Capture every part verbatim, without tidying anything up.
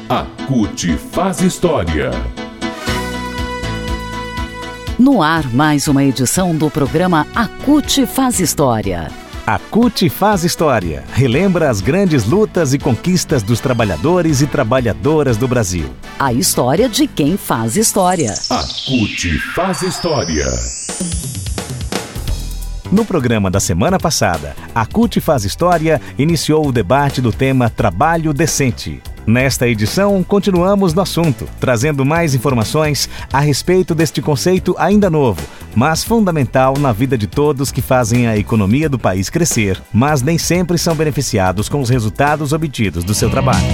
A C U T faz história. No ar, mais uma edição do programa A C U T faz história. A C U T faz história. Relembra as grandes lutas e conquistas dos trabalhadores e trabalhadoras do Brasil. A história de quem faz história. A C U T faz história. No programa da semana passada, a C U T faz história iniciou o debate do tema Trabalho Decente. Nesta edição, continuamos no assunto, trazendo mais informações a respeito deste conceito ainda novo, mas fundamental na vida de todos que fazem a economia do país crescer, mas nem sempre são beneficiados com os resultados obtidos do seu trabalho.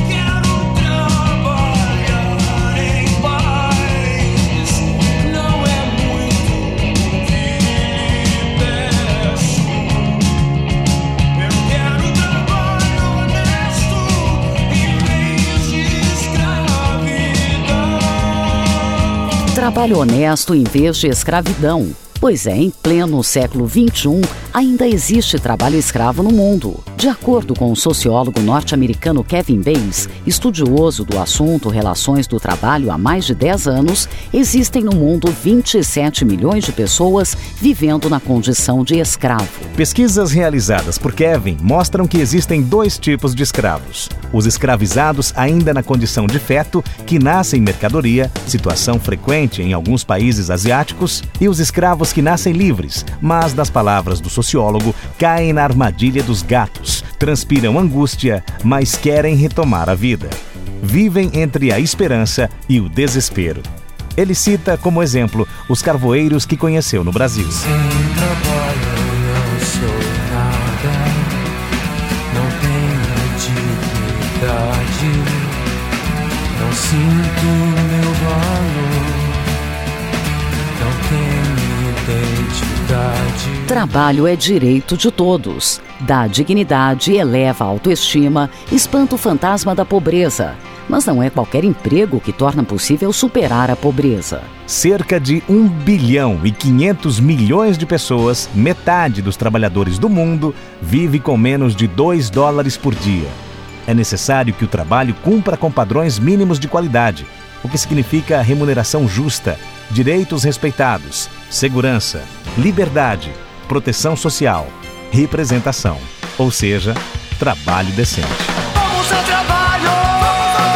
Trabalho honesto em vez de escravidão. Pois é, em pleno século vinte e um, ainda existe trabalho escravo no mundo. De acordo com o sociólogo norte-americano Kevin Bass, estudioso do assunto Relações do Trabalho há mais de dez anos, existem no mundo vinte e sete milhões de pessoas vivendo na condição de escravo. Pesquisas realizadas por Kevin mostram que existem dois tipos de escravos. Os escravizados ainda na condição de feto, que nascem mercadoria, situação frequente em alguns países asiáticos, e os escravos que nascem livres, mas, nas palavras do sociólogo, caem na armadilha dos gatos, transpiram angústia, mas querem retomar a vida. Vivem entre a esperança e o desespero. Ele cita como exemplo os carvoeiros que conheceu no Brasil. Sem trabalho não sou nada, não tenho dignidade, não sinto meu valor, não tenho identidade. Trabalho é direito de todos. Dá dignidade, eleva a autoestima, espanta o fantasma da pobreza. Mas não é qualquer emprego que torna possível superar a pobreza. Cerca de um bilhão e quinhentos milhões de pessoas, metade dos trabalhadores do mundo, vive com menos de dois dólares por dia. É necessário que o trabalho cumpra com padrões mínimos de qualidade, o que significa remuneração justa, direitos respeitados, segurança, liberdade, proteção social, representação, ou seja, trabalho decente. Vamos ao trabalho! Vamos ao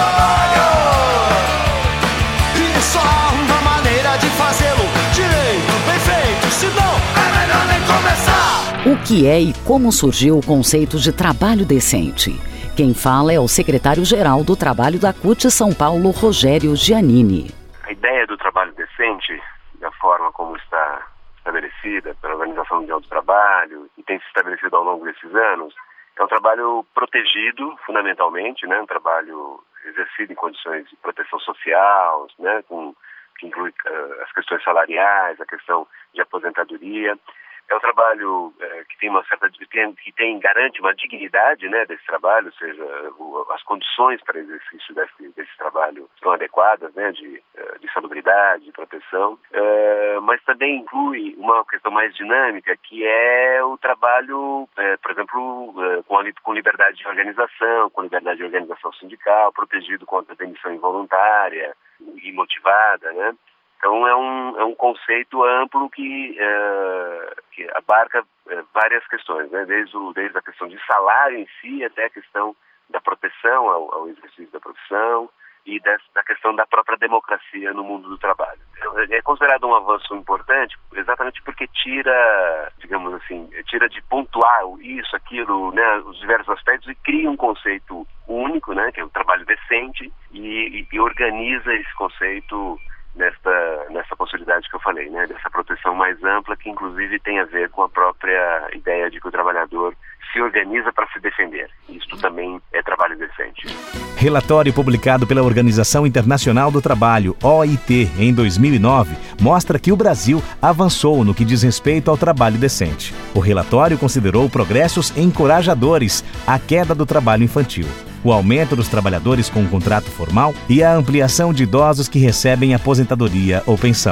trabalho! E só há uma maneira de fazê-lo direito, bem feito, senão é melhor nem começar! O que é e como surgiu o conceito de trabalho decente? Quem fala é o secretário-geral do Trabalho da C U T São Paulo, Rogério Giannini. A ideia do trabalho decente, da forma como está estabelecida pela Organização Mundial do Trabalho e tem se estabelecido ao longo desses anos, é um trabalho protegido, fundamentalmente, né? Um trabalho exercido em condições de proteção social, né? Com, que inclui uh, as questões salariais, a questão de aposentadoria. É um trabalho é, que tem uma certa que tem garante uma dignidade, né, desse trabalho, ou seja, o, as condições para exercício desse, desse trabalho são adequadas, né, de, de salubridade, de proteção, é, mas também inclui uma questão mais dinâmica, que é o trabalho, é, por exemplo, é, com, a, com liberdade de organização, com liberdade de organização sindical, protegido contra a demissão involuntária e motivada, né? Então é um, é um conceito amplo que, uh, que abarca uh, várias questões, né? desde, o, desde a questão de salário em si até a questão da proteção ao, ao exercício da profissão e da, da questão da própria democracia no mundo do trabalho. É considerado um avanço importante exatamente porque tira, digamos assim, tira de pontuar isso, aquilo, né, os diversos aspectos e cria um conceito único, né, que é o trabalho decente e, e, e organiza esse conceito nesta, nessa possibilidade que eu falei, né, dessa proteção mais ampla, que inclusive tem a ver com a própria ideia de que o trabalhador se organiza para se defender. Isto também é trabalho decente. Relatório publicado pela Organização Internacional do Trabalho, O I T, em dois mil e nove, mostra que o Brasil avançou no que diz respeito ao trabalho decente. O relatório considerou progressos encorajadores à queda do trabalho infantil, o aumento dos trabalhadores com um contrato formal e a ampliação de idosos que recebem aposentadoria ou pensão.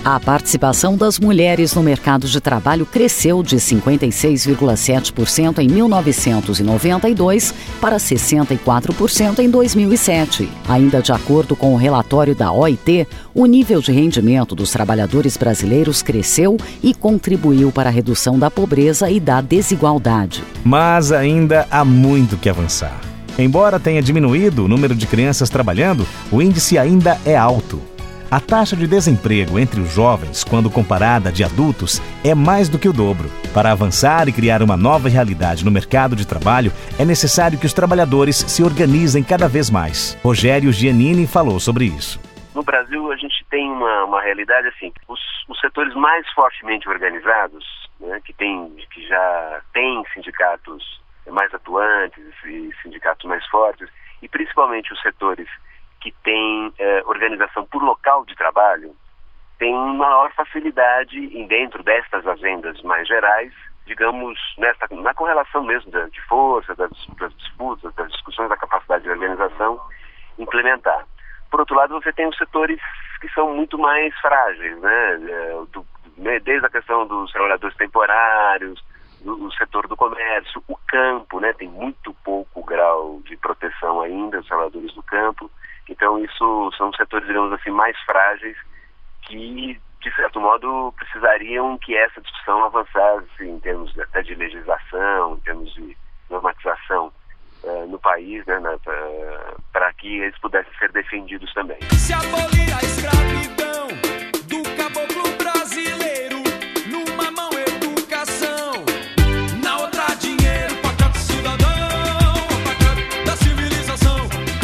A participação das mulheres no mercado de trabalho cresceu de cinquenta e seis vírgula sete por cento em mil novecentos e noventa e dois para sessenta e quatro por cento em dois mil e sete. Ainda de acordo com o relatório da O I T, o nível de rendimento dos trabalhadores brasileiros cresceu e contribuiu para a redução da pobreza e da desigualdade. Mas ainda há muito que avançar. Embora tenha diminuído o número de crianças trabalhando, o índice ainda é alto. A taxa de desemprego entre os jovens, quando comparada à de adultos, é mais do que o dobro. Para avançar e criar uma nova realidade no mercado de trabalho, é necessário que os trabalhadores se organizem cada vez mais. Rogério Giannini falou sobre isso. No Brasil, a gente tem uma, uma realidade assim, os, os setores mais fortemente organizados, né, que, tem, que já têm sindicatos mais atuantes e sindicatos mais fortes, e principalmente os setores que têm eh, organização por local de trabalho, têm maior facilidade em dentro destas agendas mais gerais, digamos, nessa, na correlação mesmo de, de força, das, das disputas, das discussões da capacidade de organização, implementar. Por outro lado, você tem os setores que são muito mais frágeis, né? Do, desde a questão dos trabalhadores temporários, do, do setor do comércio, o campo, né? Tem muito pouco grau de proteção ainda, os trabalhadores do campo. Então, isso são setores, digamos assim, mais frágeis que, de certo modo, precisariam que essa discussão avançasse em termos até de legislação, em termos de normatização uh, no país, né, para que eles pudessem ser defendidos também. Se abolir a escravidão do caboclo brasileiro, numa mão educação, na outra dinheiro para cada cidadão, para cada da civilização,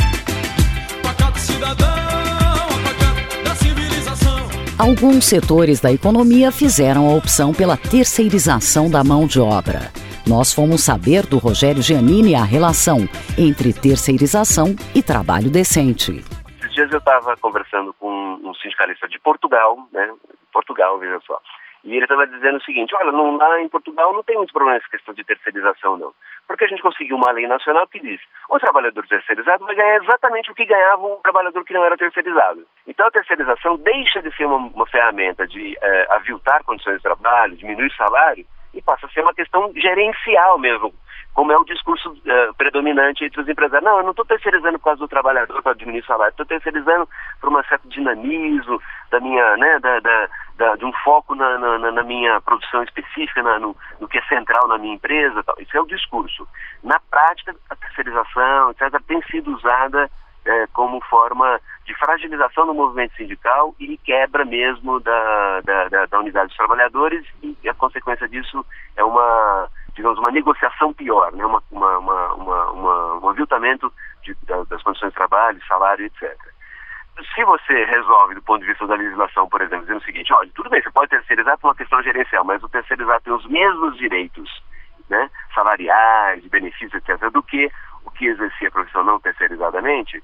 para cada cidadão, para cada da civilização. Alguns setores da economia fizeram a opção pela terceirização da mão de obra. Nós fomos saber do Rogério Giannini a relação entre terceirização e trabalho decente. Esses dias eu estava conversando com um sindicalista de Portugal, né? Portugal, veja só. E ele estava dizendo o seguinte, olha, não, lá em Portugal não tem muito problema essa questão de terceirização, não. Porque a gente conseguiu uma lei nacional que diz, o trabalhador terceirizado vai ganhar exatamente o que ganhava o trabalhador que não era terceirizado. Então a terceirização deixa de ser uma, uma ferramenta de eh, aviltar condições de trabalho, diminuir salário, e passa a ser uma questão gerencial mesmo, como é o discurso uh, predominante entre os empresários. Não, eu não estou terceirizando por causa do trabalhador para diminuir o salário, estou terceirizando por um certo dinamismo da minha, né, da, da, da, de um foco na, na, na minha produção específica, na, no, no que é central na minha empresa. Tal. Isso é o discurso. Na prática, a terceirização, etcétera, tem sido usada é, como forma de fragilização do movimento sindical e quebra mesmo da, da, da, da unidade dos trabalhadores, e a consequência disso é uma, digamos, uma negociação pior, né? uma, uma, uma, uma, uma, um aviltamento de, da, das condições de trabalho, salário, etcétera. Se você resolve, do ponto de vista da legislação, por exemplo, dizendo o seguinte, olha, tudo bem, você pode terceirizar por uma questão gerencial, mas o terceirizado tem os mesmos direitos, né, salariais, de benefícios, etcétera, do que o que exercia a profissão não terceirizadamente,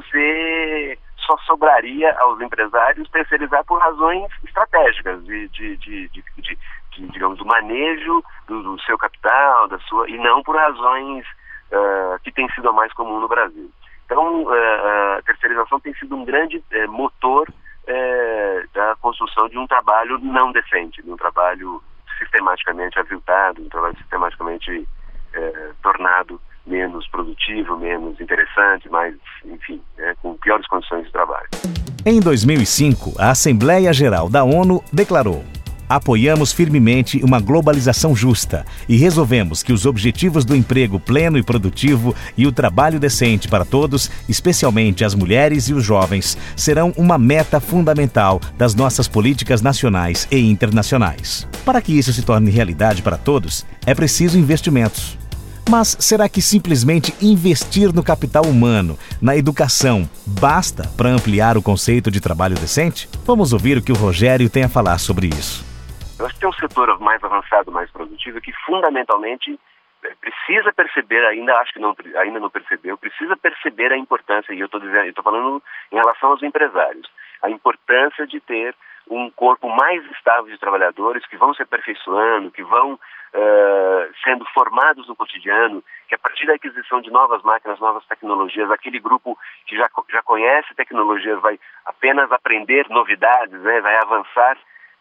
você só sobraria aos empresários terceirizar por razões estratégicas, de, de, de, de, de, de digamos, do manejo do, do seu capital, da sua, e não por razões uh, que tem sido a mais comum no Brasil. Então, uh, a terceirização tem sido um grande uh, motor uh, da construção de um trabalho não decente, de um trabalho sistematicamente aviltado, um trabalho sistematicamente uh, tornado menos produtivo, menos interessante, mais, enfim, né, com piores condições de trabalho. Em dois mil e cinco, a Assembleia Geral da ONU declarou: apoiamos firmemente uma globalização justa e resolvemos que os objetivos do emprego pleno e produtivo e o trabalho decente para todos, especialmente as mulheres e os jovens, serão uma meta fundamental das nossas políticas nacionais e internacionais. Para que isso se torne realidade para todos, é preciso investimentos. Mas será que simplesmente investir no capital humano, na educação, basta para ampliar o conceito de trabalho decente? Vamos ouvir o que o Rogério tem a falar sobre isso. Eu acho que tem um setor mais avançado, mais produtivo, que fundamentalmente precisa perceber, ainda acho que não, ainda não percebeu, precisa perceber a importância, e eu estou dizendo, eu estou falando em relação aos empresários, a importância de ter um corpo mais estável de trabalhadores que vão se aperfeiçoando, que vão uh, sendo formados no cotidiano, que a partir da aquisição de novas máquinas, novas tecnologias, aquele grupo que já, já conhece tecnologias vai apenas aprender novidades, né, vai avançar.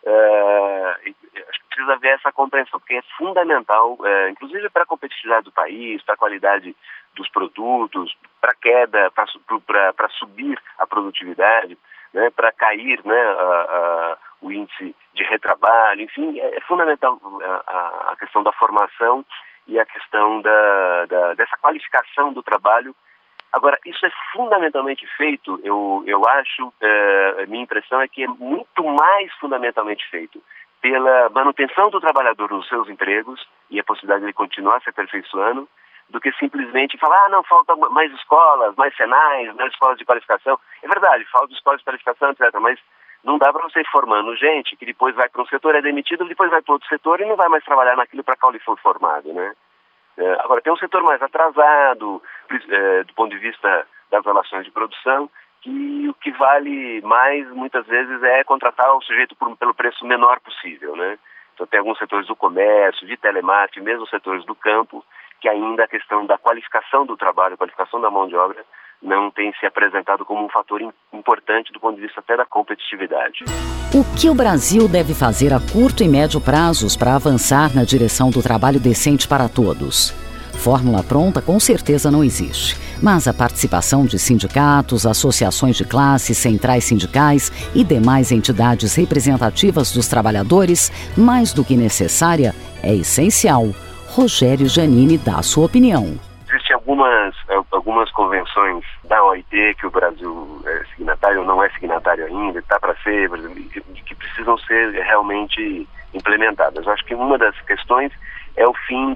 Uh, acho que precisa haver essa compreensão, porque é fundamental, uh, inclusive para a competitividade do país, para a qualidade dos produtos, para a queda, para subir a produtividade, né, para cair, né, a, a, o índice de retrabalho, enfim, é, é fundamental a, a questão da formação e a questão da, da, dessa qualificação do trabalho. Agora, isso é fundamentalmente feito, eu, eu acho, é, a minha impressão é que é muito mais fundamentalmente feito pela manutenção do trabalhador nos seus empregos e a possibilidade de ele continuar se aperfeiçoando, do que simplesmente falar, ah, não, falta mais escolas, mais senais, mais escolas de qualificação. É verdade, falta escolas de qualificação, etcétera, mas não dá para você ir formando gente que depois vai para um setor, é demitido, depois vai para outro setor e não vai mais trabalhar naquilo para qual ele foi formado, né? É, agora, tem um setor mais atrasado, é, do ponto de vista das relações de produção, que o que vale mais, muitas vezes, é contratar o sujeito por, pelo preço menor possível, né? Então, tem alguns setores do comércio, de telemarketing, mesmo setores do campo, que ainda a questão da qualificação do trabalho, qualificação da mão de obra, não tem se apresentado como um fator importante do ponto de vista até da competitividade. O que o Brasil deve fazer a curto e médio prazos para avançar na direção do trabalho decente para todos? Fórmula pronta com certeza não existe, mas a participação de sindicatos, associações de classe, centrais sindicais e demais entidades representativas dos trabalhadores, mais do que necessária, é essencial. Rogério Giannini dá a sua opinião. Existem algumas, algumas convenções da O I T que o Brasil é signatário ou não é signatário ainda, está para ser, que precisam ser realmente implementadas. Eu acho que uma das questões é o fim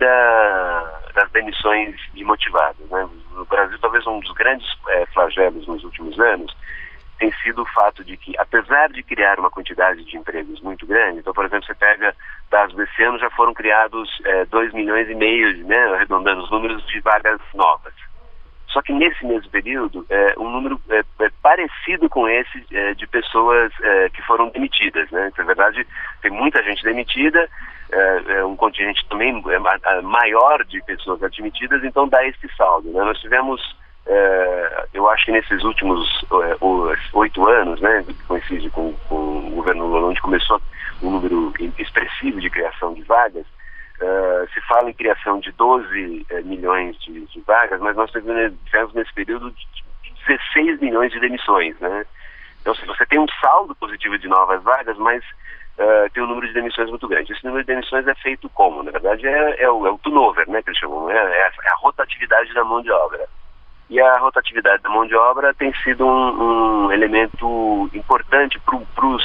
da, das demissões imotivadas, né? No Brasil, talvez um dos grandes é, flagelos nos últimos anos tem sido o fato de que, apesar de criar uma quantidade de empregos muito grande, então, por exemplo, você pega dados desse ano, já foram criados é, dois milhões e meio, né, arredondando os números, de vagas novas. Só que nesse mesmo período, é, um número é, é parecido com esse é, de pessoas é, que foram demitidas, né? Na verdade, tem muita gente demitida, é, é um contingente também é, maior de pessoas admitidas, então dá esse saldo, né? Nós tivemos, é, eu acho que nesses últimos é, oito anos, né, que coincide com, com o governo Lula, onde começou um número expressivo de criação de vagas, Uh, se fala em criação de doze uh, milhões de, de vagas, mas nós tivemos nesse período dezesseis milhões de demissões, né? Então, se você tem um saldo positivo de novas vagas, mas uh, tem um número de demissões muito grande. Esse número de demissões é feito como? Na verdade, é, é, o, é o turnover, né, que eles chamam, né? É, a, é a rotatividade da mão de obra. E a rotatividade da mão de obra tem sido um, um elemento importante para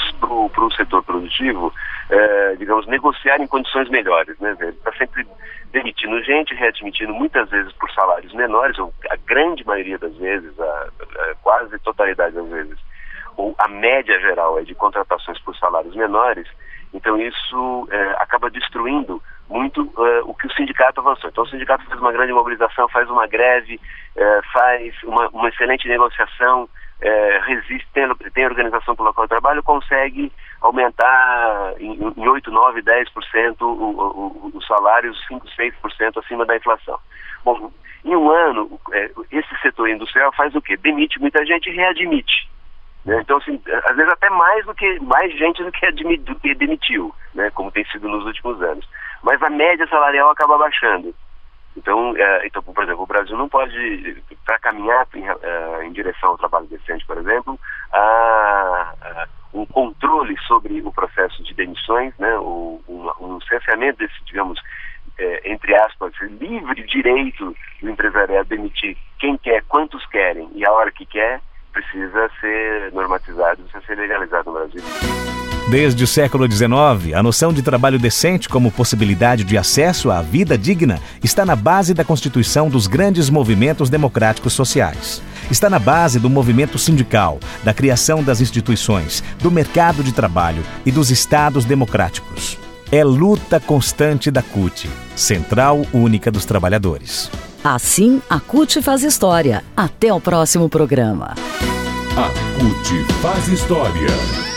o setor produtivo, é, digamos, negociar em condições melhores, né? Está sempre demitindo gente, readmitindo muitas vezes por salários menores, ou a grande maioria das vezes, a, a quase totalidade das vezes, ou a média geral é de contratações por salários menores. Então isso é, acaba destruindo muito uh, o que o sindicato avançou. Então o sindicato faz uma grande mobilização, faz uma greve, uh, faz uma, uma excelente negociação, uh, resiste, tem, tem organização pelo local de trabalho, consegue aumentar em, em oito, nove, dez por cento o, o, o salário, cinco, seis por cento acima da inflação. Bom, em um ano, uh, esse setor industrial faz o quê? Demite muita gente e readmite. Então, assim, às vezes até mais do que mais gente do que, admit, do que demitiu, né, como tem sido nos últimos anos. Mas a média salarial acaba baixando. Então, é, então por exemplo, o Brasil não pode, para caminhar em, é, em direção ao trabalho decente, por exemplo, a, a, um controle sobre o processo de demissões, né, o, um, um cerceamento desse, digamos, é, entre aspas, livre direito do empresariado demitir quem quer, quantos querem e a hora que quer, precisa ser normatizado, precisa ser legalizado no Brasil. Desde o século dezenove, a noção de trabalho decente como possibilidade de acesso à vida digna está na base da constituição dos grandes movimentos democráticos sociais. Está na base do movimento sindical, da criação das instituições, do mercado de trabalho e dos estados democráticos. É luta constante da C U T, Central Única dos Trabalhadores. Assim, a C U T faz história. Até o próximo programa. A C U T faz história.